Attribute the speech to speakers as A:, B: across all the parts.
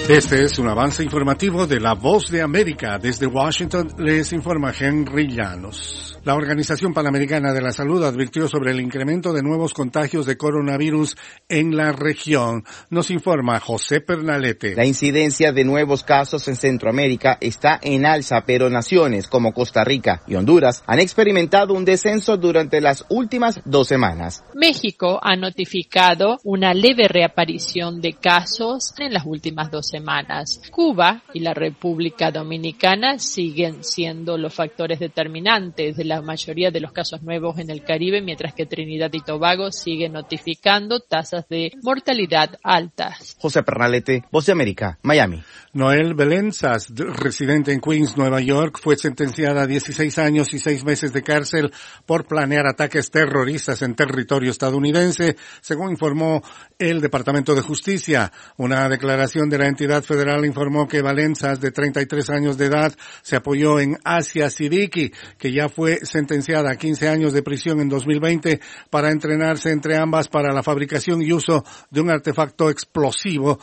A: Este es un avance informativo de La Voz de América. Desde Washington les informa Henry Llanos. La Organización Panamericana de la Salud advirtió sobre el incremento de nuevos contagios de coronavirus en la región. Nos informa José Pernalete.
B: La incidencia de nuevos casos en Centroamérica está en alza, pero naciones como Costa Rica y Honduras han experimentado un descenso durante las últimas 2 semanas.
C: México ha notificado una leve reaparición de casos en las últimas 2 semanas. Cuba y la República Dominicana siguen siendo los factores determinantes de la mayoría de los casos nuevos en el Caribe, mientras que Trinidad y Tobago sigue notificando tasas de mortalidad altas.
B: José Pernalete, Voz de América, Miami.
A: Noel Belenzas, residente en Queens, Nueva York, fue sentenciada a 16 años y 6 meses de cárcel por planear ataques terroristas en territorio estadounidense, según informó el Departamento de Justicia. Una declaración de la entidad federal informó que Belenzas, de 33 años de edad, se apoyó en Asia Siddiqui, que ya fue sentenciada a 15 años de prisión en 2020 para entrenarse entre ambas para la fabricación y uso de un artefacto explosivo.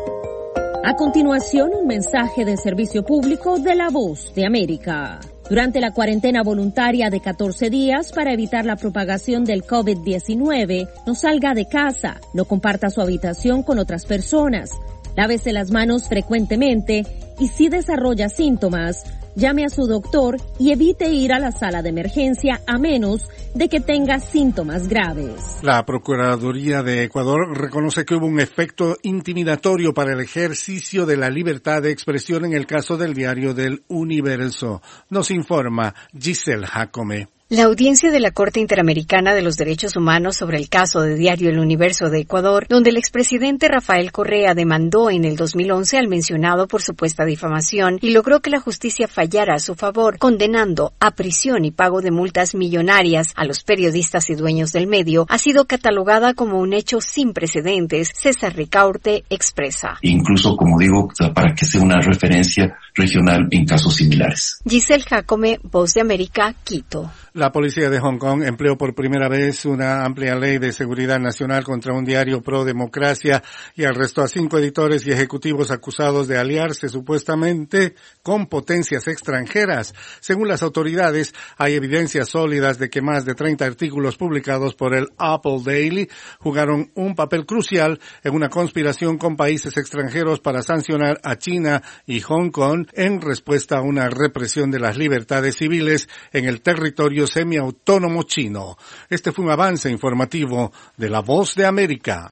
D: A continuación, un mensaje de servicio público de La Voz de América. Durante la cuarentena voluntaria de 14 días para evitar la propagación del COVID-19, no salga de casa, no comparta su habitación con otras personas, lávese las manos frecuentemente y si desarrolla síntomas, llame a su doctor y evite ir a la sala de emergencia a menos de que tenga síntomas graves.
A: La Procuraduría de Ecuador reconoce que hubo un efecto intimidatorio para el ejercicio de la libertad de expresión en el caso del diario del Universo. Nos informa Giselle Jacome.
E: La audiencia de la Corte Interamericana de los Derechos Humanos sobre el caso de Diario El Universo de Ecuador, donde el expresidente Rafael Correa demandó en el 2011 al mencionado por supuesta difamación y logró que la justicia fallara a su favor, condenando a prisión y pago de multas millonarias a los periodistas y dueños del medio, ha sido catalogada como un hecho sin precedentes. César Ricaurte expresa.
F: Incluso, como digo, para que sea una referencia regional en casos similares.
E: Giselle Jacome, Voz de América, Quito.
A: La policía de Hong Kong empleó por primera vez una amplia ley de seguridad nacional contra un diario pro-democracia y arrestó a 5 editores y ejecutivos acusados de aliarse supuestamente con potencias extranjeras. Según las autoridades, hay evidencias sólidas de que más de 30 artículos publicados por el Apple Daily jugaron un papel crucial en una conspiración con países extranjeros para sancionar a China y Hong Kong en respuesta a una represión de las libertades civiles en el territorio semiautónomo chino. Este fue un avance informativo de La Voz de América.